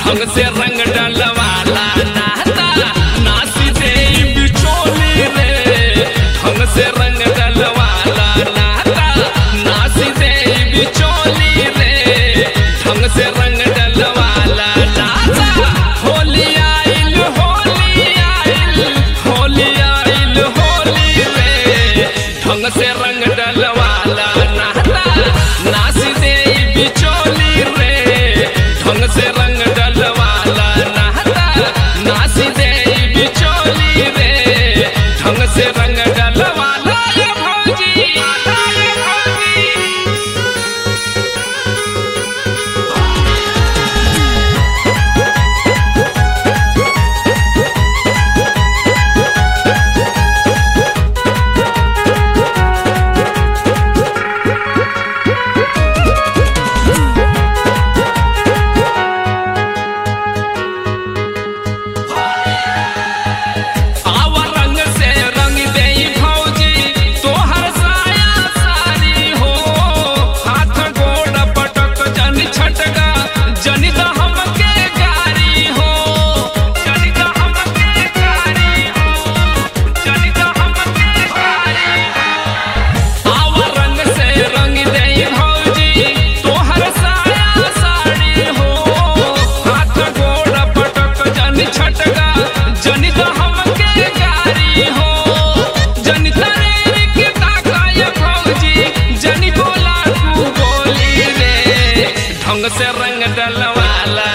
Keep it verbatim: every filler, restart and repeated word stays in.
ढंग से रंग डलवाला नाता नासी दे बिचोली रे ढंग से रंग डलवाला नाता नासी दे बिचोली रे ढंग से रंग डलवाला नाता होली आइल होली आइल होली आइल होली रे ढंग से रंग डलवाला नाता नासी दे बिचोली रे ढंग से रंग डलवाला नाता नासी दे बिचोली रे ढंग से रंग डलवाला ये भौजी ये भौजी आवा रंग से रंग देई भौजी तोहर साया सारी हो हाथ गोड़ पटक जनी छटका जनी तो हमके गारी हो जनी तो हमके गारी हो जनी तो हमके गारी हो आवा रंग से रंग देई भौजी तोहर साया साड़ी हो हाथ गोड़ पटक जनी छटका जनी तो हमके गारी हो जनी तारे के ताकाय भौजी जनी बोला तू बोली रे ढंग से रंग डलवाला